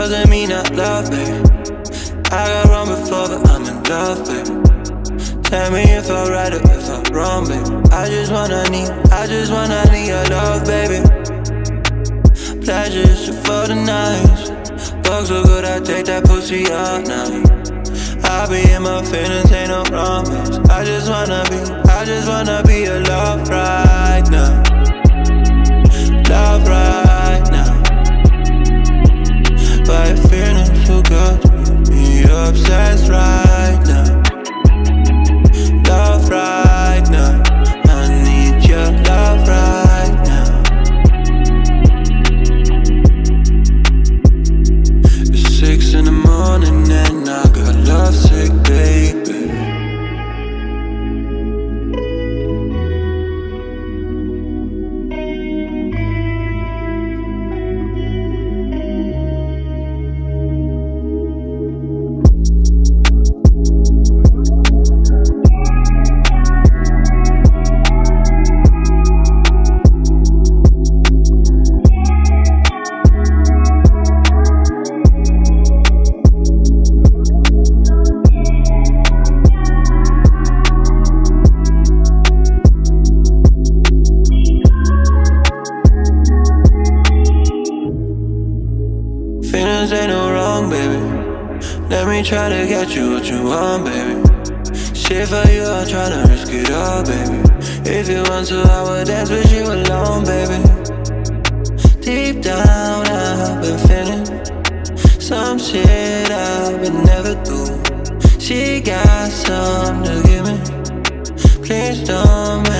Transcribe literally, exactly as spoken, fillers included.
doesn't mean I love, baby. I got wrong before, but I'm in love, baby. Tell me if I'm right or if I'm wrong, baby. I just wanna need, I just wanna need your love, baby. Pleasures for the night. Fuck so good, I take that pussy all night. I be in my feelings, ain't no romance. I just wanna be, I just wanna be your love right now. Love right now. But you're feeling so good, you're obsessed right now. Love right now. I need your love right now. It's six in the morning and I got love sick, baby. Feelings ain't no wrong, baby. Let me try to get you what you want, baby. Shit for you, I'm tryna risk it all, baby. If you want to, I would dance with you alone, baby. Deep down, I've been feeling some shit I've been never do. She got some to give me. Please don't